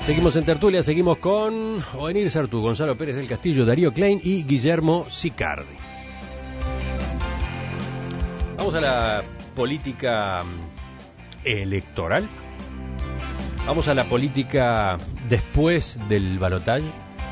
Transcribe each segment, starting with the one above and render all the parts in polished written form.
Seguimos en tertulia, seguimos con Ovenir Sartú, Gonzalo Pérez del Castillo, Darío Klein y Guillermo Sicardi. Vamos a la política electoral. Vamos a la política después del balotaje.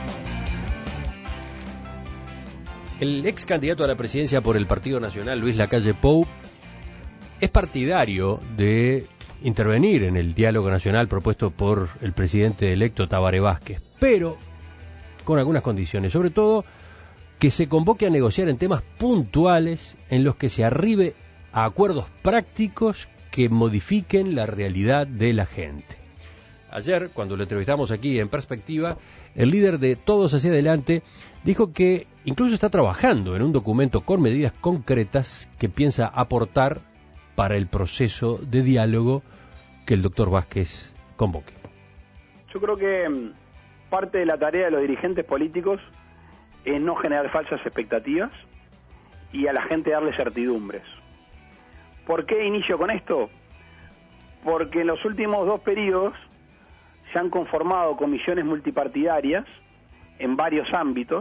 El ex candidato a la presidencia por el Partido Nacional, Luis Lacalle Pou, es partidario de intervenir en el diálogo nacional propuesto por el presidente electo Tabaré Vázquez, pero con algunas condiciones, sobre todo que se convoque a negociar en temas puntuales en los que se arribe a acuerdos prácticos que modifiquen la realidad de la gente. Ayer, cuando lo entrevistamos aquí en Perspectiva, el líder de Todos Hacia Adelante dijo que incluso está trabajando en un documento con medidas concretas que piensa aportar para el proceso de diálogo que el doctor Vázquez convoque. Yo creo que parte de la tarea de los dirigentes políticos es no generar falsas expectativas y a la gente darle certidumbres. ¿Por qué inicio con esto? Porque en los últimos 2 periodos se han conformado comisiones multipartidarias en varios ámbitos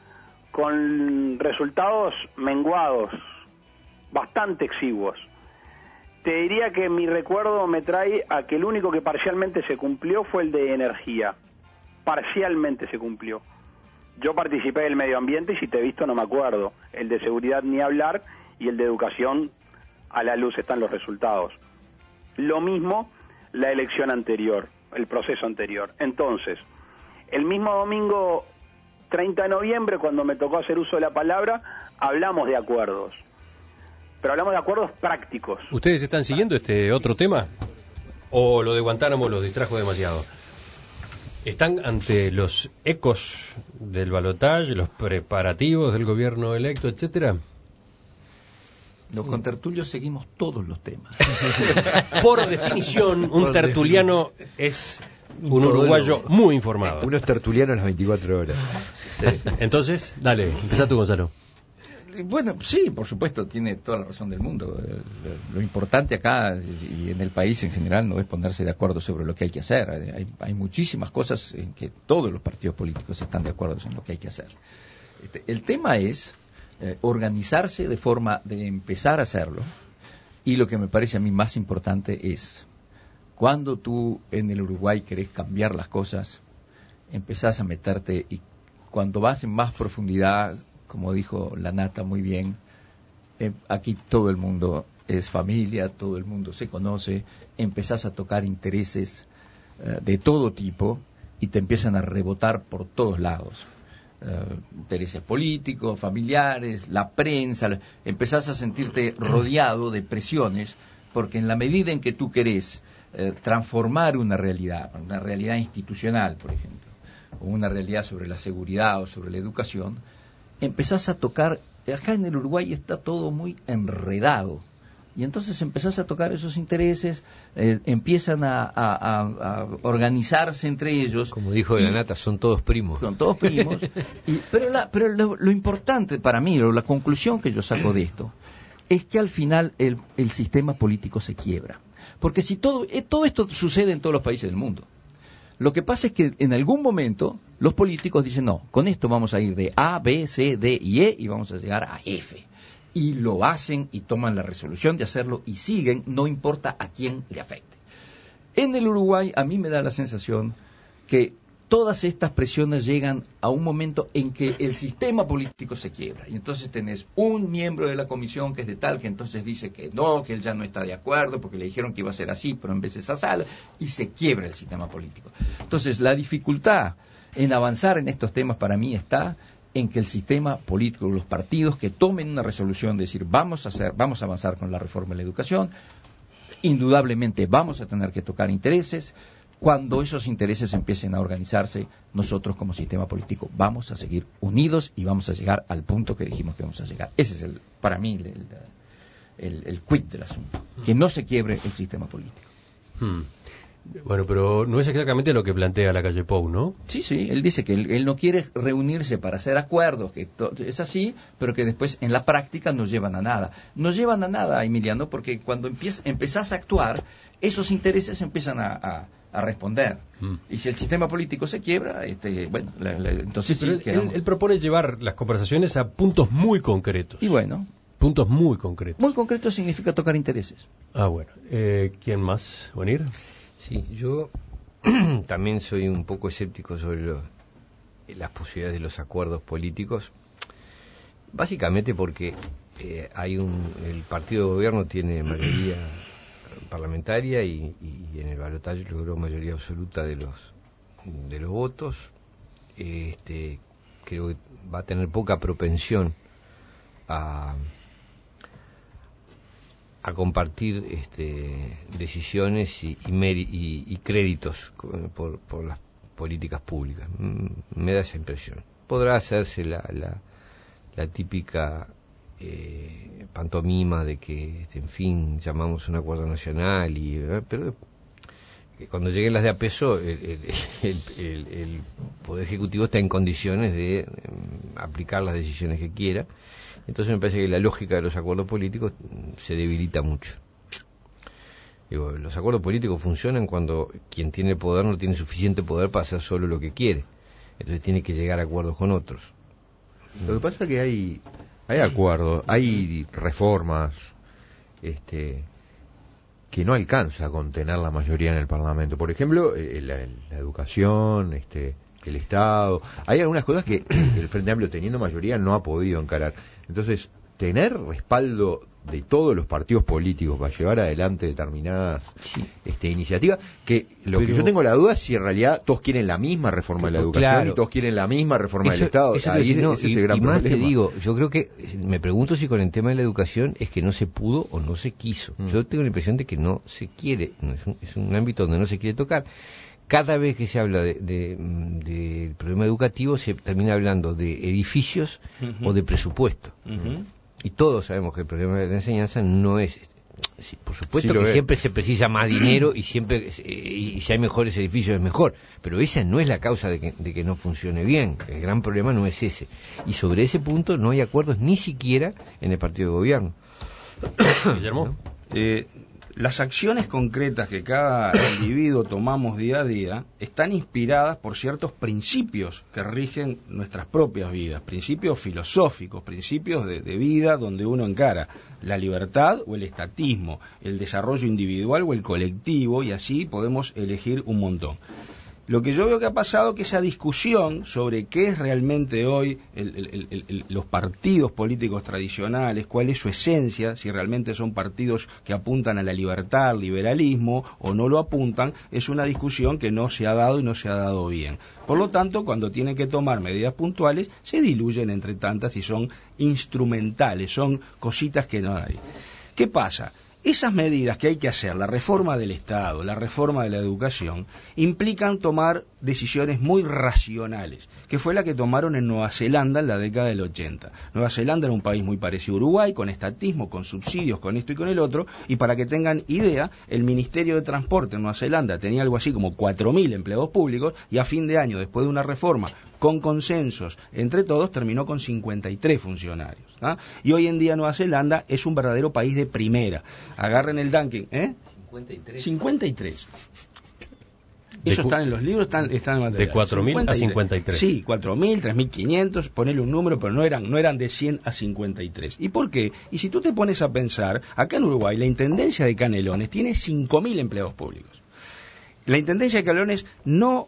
con resultados menguados, bastante exiguos. Te diría que mi recuerdo me trae a que el único que parcialmente se cumplió fue el de energía. Parcialmente se cumplió. Yo participé del medio ambiente y si te he visto no me acuerdo. El de seguridad ni hablar y el de educación a la luz están los resultados. Lo mismo la elección anterior, el proceso anterior. Entonces, el mismo domingo 30 de noviembre, cuando me tocó hacer uso de la palabra, hablamos de acuerdos. Pero hablamos de acuerdos prácticos. ¿Ustedes están siguiendo este otro tema? ¿O lo de Guantánamo los distrajo demasiado? ¿Están ante los ecos del balotaje, los preparativos del gobierno electo, etcétera? Los contertulios seguimos todos los temas. Por definición, un tertuliano es un uruguayo muy informado. Uno es tertuliano a las 24 horas. Sí. Entonces, dale, empezá tú, Gonzalo. Bueno, sí, por supuesto, tiene toda la razón del mundo. Lo importante acá y en el país en general no es ponerse de acuerdo sobre lo que hay que hacer. Hay muchísimas cosas en que todos los partidos políticos están de acuerdo en lo que hay que hacer. El tema es organizarse de forma de empezar a hacerlo, y lo que me parece a mí más importante es cuando tú en el Uruguay querés cambiar las cosas, empezás a meterte, y cuando vas en más profundidad, como dijo la Nata muy bien, aquí todo el mundo es familia, todo el mundo se conoce, empezás a tocar intereses de todo tipo y te empiezan a rebotar por todos lados. Intereses políticos, familiares, la prensa, empezás a sentirte rodeado de presiones, porque en la medida en que tú querés transformar una realidad institucional, por ejemplo, o una realidad sobre la seguridad o sobre la educación, empezás a tocar, acá en el Uruguay está todo muy enredado, y entonces empezás a tocar esos intereses, empiezan a organizarse entre ellos. Como dijo la Nata, son todos primos. Son todos primos. Pero lo importante para mí, o la conclusión que yo saco de esto, es que al final el sistema político se quiebra. Porque si todo esto sucede en todos los países del mundo. Lo que pasa es que en algún momento los políticos dicen, no, con esto vamos a ir de A, B, C, D y E y vamos a llegar a F. Y lo hacen y toman la resolución de hacerlo y siguen, no importa a quién le afecte. En el Uruguay a mí me da la sensación que todas estas presiones llegan a un momento en que el sistema político se quiebra. Y entonces tenés un miembro de la comisión que es de tal, que entonces dice que no, que él ya no está de acuerdo, porque le dijeron que iba a ser así, pero en vez es así, y se quiebra el sistema político. Entonces la dificultad en avanzar en estos temas para mí está en que el sistema político, los partidos que tomen una resolución de decir vamos a avanzar con la reforma de la educación, indudablemente vamos a tener que tocar intereses. Cuando esos intereses empiecen a organizarse, nosotros como sistema político vamos a seguir unidos y vamos a llegar al punto que dijimos que vamos a llegar. Ese es para mí el quid del asunto, que no se quiebre el sistema político. Bueno, pero no es exactamente lo que plantea Lacalle Pou, ¿no? Sí, él dice que él no quiere reunirse para hacer acuerdos, que es así, pero que después en la práctica no llevan a nada. No llevan a nada, Emiliano, porque cuando empezás a actuar, esos intereses empiezan a a responder. Y si el sistema político se quiebra, bueno, entonces sí, pero él propone llevar las conversaciones a puntos muy concretos. Y bueno, puntos muy concretos. Muy concretos significa tocar intereses. Ah, bueno. ¿Quién más? ¿Venir? Sí, yo también soy un poco escéptico sobre las posibilidades de los acuerdos políticos, básicamente porque el partido de gobierno tiene mayoría parlamentaria y en el balotaje logró mayoría absoluta de los votos. Creo que va a tener poca propensión a compartir decisiones y créditos por las políticas públicas. Me da esa impresión. Podrá hacerse la típica pantomima de que, en fin, llamamos un acuerdo nacional, pero cuando lleguen las de a peso, el Poder Ejecutivo está en condiciones de aplicar las decisiones que quiera. Entonces me parece que la lógica de los acuerdos políticos se debilita mucho. Digo, los acuerdos políticos funcionan cuando quien tiene el poder no tiene suficiente poder para hacer solo lo que quiere. Entonces tiene que llegar a acuerdos con otros. Lo que pasa es que hay acuerdos, hay reformas que no alcanza a contener la mayoría en el Parlamento. Por ejemplo, la educación, el Estado. Hay algunas cosas que el Frente Amplio, teniendo mayoría, no ha podido encarar. Entonces, tener respaldo de todos los partidos políticos para llevar adelante determinadas iniciativas, que que yo tengo la duda es si en realidad todos quieren la misma reforma de la educación, claro, y todos quieren la misma reforma del Estado. Ahí ese es el gran problema. Y más te digo, yo creo que, me pregunto si con el tema de la educación es que no se pudo o no se quiso. Yo tengo la impresión de que no se quiere, es un ámbito donde no se quiere tocar. Cada vez que se habla del problema educativo se termina hablando de edificios o de presupuesto. Y todos sabemos que el problema de la enseñanza no es... Sí, por supuesto que siempre se precisa más dinero y siempre y si hay mejores edificios es mejor, pero esa no es la causa de que no funcione bien. El gran problema no es ese. Y sobre ese punto no hay acuerdos ni siquiera en el partido de gobierno. Guillermo. Las acciones concretas que cada individuo tomamos día a día están inspiradas por ciertos principios que rigen nuestras propias vidas, principios filosóficos, principios de vida donde uno encara la libertad o el estatismo, el desarrollo individual o el colectivo, y así podemos elegir un montón. Lo que yo veo que ha pasado es que esa discusión sobre qué es realmente hoy los partidos políticos tradicionales, cuál es su esencia, si realmente son partidos que apuntan a la libertad, al liberalismo, o no lo apuntan, es una discusión que no se ha dado y no se ha dado bien. Por lo tanto, cuando tienen que tomar medidas puntuales, se diluyen entre tantas y son instrumentales, son cositas que no hay. ¿Qué pasa? Esas medidas que hay que hacer, la reforma del Estado, la reforma de la educación, implican tomar decisiones muy racionales, que fue la que tomaron en Nueva Zelanda en la década del 80. Nueva Zelanda era un país muy parecido a Uruguay, con estatismo, con subsidios, con esto y con el otro, y para que tengan idea, el Ministerio de Transporte en Nueva Zelanda tenía algo así como 4.000 empleados públicos, y a fin de año, después de una reforma con consensos entre todos, terminó con 53 funcionarios. Y hoy en día Nueva Zelanda es un verdadero país de primera. Agarren el ranking, 53. Eso está en los libros, están en material. De 4.000 a 53. Sí, 4.000, 3.500, ponele un número, pero no eran de 100 a 53. ¿Y por qué? Y si tú te pones a pensar, acá en Uruguay la Intendencia de Canelones tiene 5.000 empleados públicos. La Intendencia de Canelones no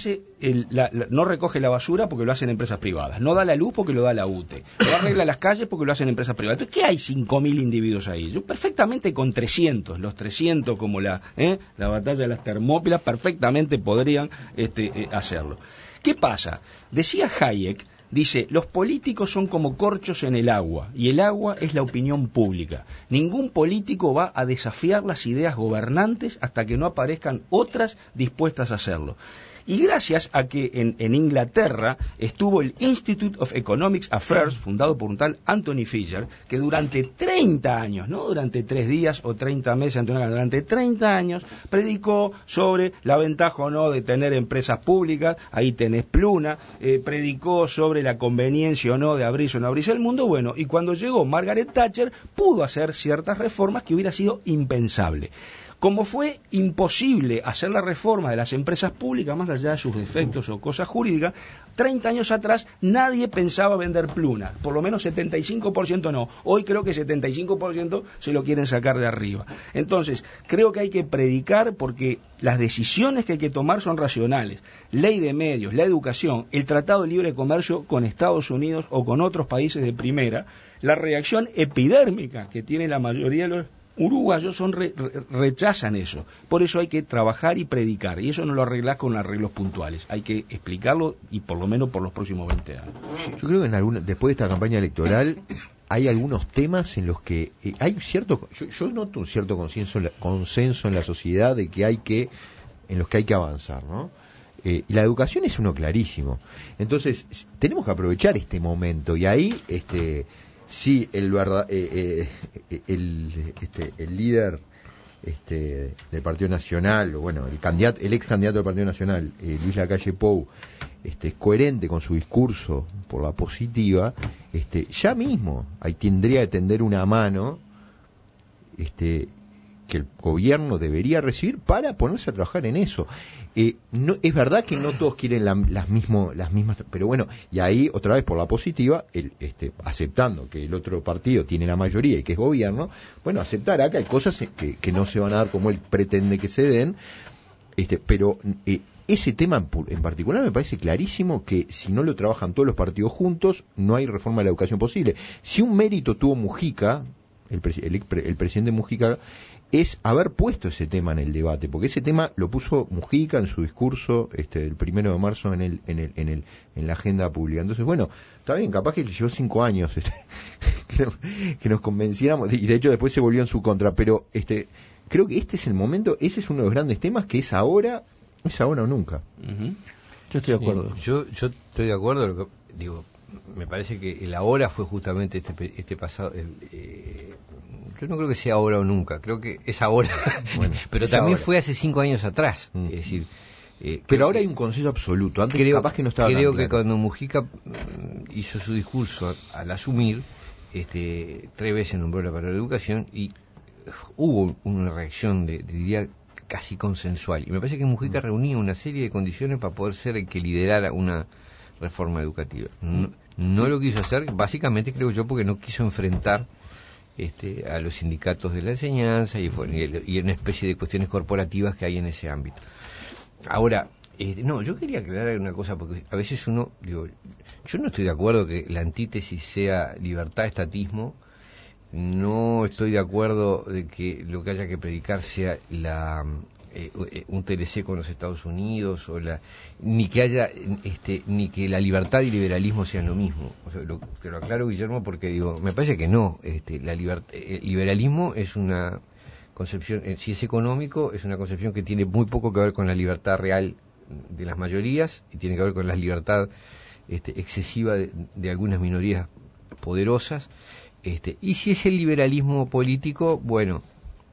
no recoge la basura porque lo hacen empresas privadas, no da la luz porque lo da la UTE, no arregla las calles porque lo hacen empresas privadas. Entonces, ¿qué hay 5.000 individuos ahí? Yo perfectamente con 300, los 300 como la batalla de las Termópilas, perfectamente podrían hacerlo. ¿Qué pasa? Decía Hayek, dice, los políticos son como corchos en el agua, y el agua es la opinión pública. Ningún político va a desafiar las ideas gobernantes hasta que no aparezcan otras dispuestas a hacerlo. Y gracias a que en Inglaterra estuvo el Institute of Economic Affairs, fundado por un tal Anthony Fisher, que durante 30 años, no durante 3 días o 30 meses, durante 30 años, predicó sobre la ventaja o no de tener empresas públicas, ahí tenés Pluna, predicó sobre la conveniencia o no de abrirse o no abrirse el mundo, bueno, y cuando llegó Margaret Thatcher, pudo hacer ciertas reformas que hubiera sido impensable. Como fue imposible hacer la reforma de las empresas públicas, más allá de sus defectos o cosas jurídicas, 30 años atrás nadie pensaba vender Pluna, por lo menos 75% no. Hoy creo que 75% se lo quieren sacar de arriba. Entonces, creo que hay que predicar porque las decisiones que hay que tomar son racionales. Ley de medios, la educación, el Tratado de Libre Comercio con Estados Unidos o con otros países de primera, la reacción epidérmica que tiene la mayoría de los uruguayos rechazan eso. Por eso hay que trabajar y predicar, y eso no lo arreglás con arreglos puntuales. Hay que explicarlo, y por lo menos por los próximos 20 años. Yo creo que después de esta campaña electoral hay algunos temas en los que hay cierto, yo noto un cierto consenso en la sociedad de que en los que hay que avanzar, ¿no? Y la educación es uno clarísimo. Entonces tenemos que aprovechar este momento, y ahí sí, el líder del Partido Nacional, o bueno, el ex candidato del Partido Nacional, Luis Lacalle Pou, es coherente con su discurso por la positiva, ya mismo ahí tendría que tender una mano que el gobierno debería recibir para ponerse a trabajar en eso. No, es verdad que no todos quieren las mismas, pero bueno, y ahí otra vez por la positiva, aceptando que el otro partido tiene la mayoría y que es gobierno, bueno, aceptará que hay cosas que no se van a dar como él pretende que se den, pero ese tema en particular me parece clarísimo que si no lo trabajan todos los partidos juntos, no hay reforma de la educación posible. Si un mérito tuvo Mujica, el presidente Mujica, es haber puesto ese tema en el debate, porque ese tema lo puso Mujica en su discurso el 1 de marzo en la agenda pública. Entonces, bueno, está bien, capaz que le llevó 5 años que nos convenciéramos, y de hecho después se volvió en su contra, pero creo que este es el momento, ese es uno de los grandes temas que es ahora o nunca. Uh-huh. Yo estoy de acuerdo. Yo estoy de acuerdo, digo, me parece que el ahora fue justamente este pasado. Yo no creo que sea ahora o nunca, creo que es ahora, bueno, pero también ahora. Fue hace 5 años atrás, es decir. Pero ahora hay un consenso absoluto, antes capaz que no estaba creo tan claro. Que cuando Mujica hizo su discurso al asumir, 3 veces nombró la palabra educación y hubo una reacción diría casi consensual, y me parece que Mujica reunía una serie de condiciones para poder ser el que liderara una reforma educativa. No lo quiso hacer, básicamente creo yo porque no quiso enfrentar a los sindicatos de la enseñanza y una especie de cuestiones corporativas que hay en ese ámbito. Ahora, yo quería aclarar una cosa, porque a veces yo no estoy de acuerdo que la antítesis sea libertad-estatismo, no estoy de acuerdo de que lo que haya que predicar sea un TLC con los Estados Unidos, ni que la libertad y liberalismo sean lo mismo. O sea, te lo aclaro, Guillermo, porque me parece que no. El liberalismo es una concepción, si es económico, es una concepción que tiene muy poco que ver con la libertad real de las mayorías y tiene que ver con la libertad excesiva de algunas minorías poderosas. Y si es el liberalismo político, bueno,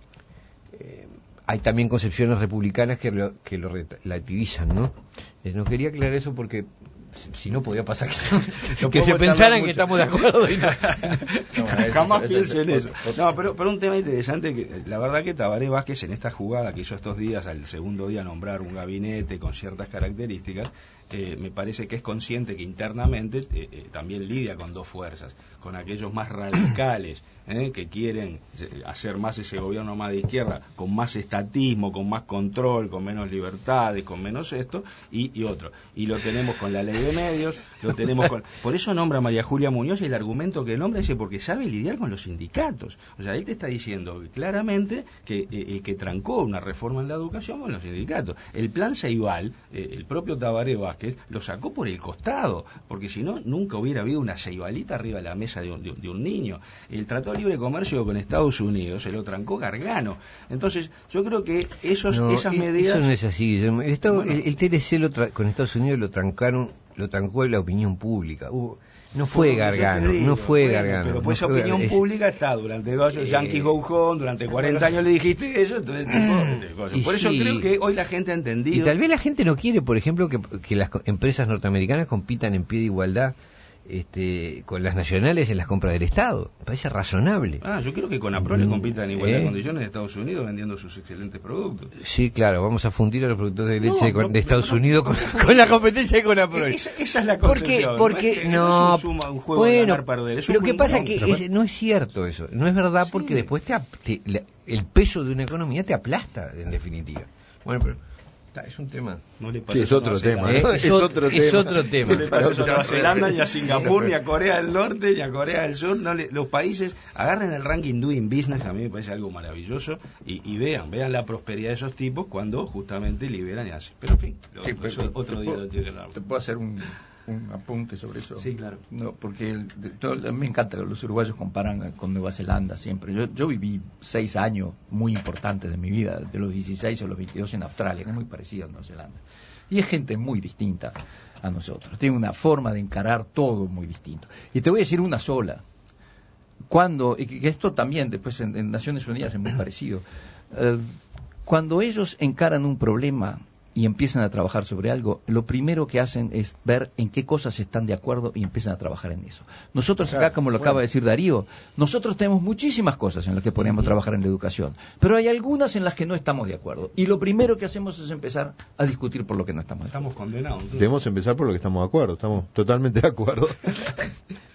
hay también concepciones republicanas que lo relativizan, ¿no? No quería aclarar eso porque si no podía pasar que se pensaran que estamos de acuerdo y jamás piensen eso. No, pero un tema interesante, que la verdad que Tabaré Vázquez en esta jugada que hizo estos días, al segundo día nombrar un gabinete con ciertas características, me parece que es consciente que internamente también lidia con dos fuerzas, con aquellos más radicales que quieren hacer más ese gobierno más de izquierda, con más estatismo, con más control, con menos libertades, con menos esto, y otro. Y lo tenemos con la ley de medios, lo tenemos con... Por eso nombra a María Julia Muñoz, y el argumento que nombra es porque sabe lidiar con los sindicatos. O sea, él te está diciendo claramente que el que trancó una reforma en la educación con los sindicatos. El plan Ceibal, el propio Tabaré Vázquez, lo sacó por el costado, porque si no, nunca hubiera habido una ceibalita arriba de la mesa de un niño. El Tratado de Libre Comercio con Estados Unidos se lo trancó Gargano. Entonces, yo creo que esas medidas... Eso no es así. El TLC con Estados Unidos lo trancó la opinión pública. No fue Gargano, no fue Gargano. Pero pues esa opinión pública está durante 2 años, Yankees Go Home, durante 40 años le dijiste eso, entonces por eso creo que hoy la gente ha entendido. Y tal vez la gente no quiere, por ejemplo, que las empresas norteamericanas compitan en pie de igualdad con las nacionales en las compras del Estado. Me parece razonable. Yo quiero que Conaprole compita en igualdad de condiciones en Estados Unidos vendiendo sus excelentes productos. Sí, claro, vamos a fundir a los productores de leche de Estados Unidos con la competencia de Conaprole. Esa es la concepción. Porque no es un juego de ganar, perder. Lo que pasa es que no es cierto eso. No es verdad, porque después el peso de una economía te aplasta, en definitiva. Bueno, pero es un tema. No le es otro tema. Es otro tema. No le pasa a Nueva Zelanda, ni a Singapur, ni a Corea del Norte, ni a Corea del Sur. Los países agarren el ranking Doing Business, que a mí me parece algo maravilloso, y vean la prosperidad de esos tipos cuando justamente liberan y hacen. Pero en fin, otro día lo tiene que hablar. ¿Te puedo hacer un apunte sobre eso? Sí, claro. No, porque me encanta que los uruguayos comparan con Nueva Zelanda siempre. Yo viví 6 años muy importantes de mi vida, de los 16 a los 22 en Australia, que es muy parecido a Nueva Zelanda. Y es gente muy distinta a nosotros. Tiene una forma de encarar todo muy distinto. Y te voy a decir una sola. Y que esto también después en Naciones Unidas es muy parecido. Cuando ellos encaran un problema y empiezan a trabajar sobre algo, lo primero que hacen es ver en qué cosas están de acuerdo y empiezan a trabajar en eso. Nosotros acá, como lo acaba de decir Darío, nosotros tenemos muchísimas cosas en las que podríamos trabajar en la educación, pero hay algunas en las que no estamos de acuerdo. Y lo primero que hacemos es empezar a discutir por lo que no estamos de acuerdo. Estamos condenados. Debemos empezar por lo que estamos de acuerdo, estamos totalmente de acuerdo.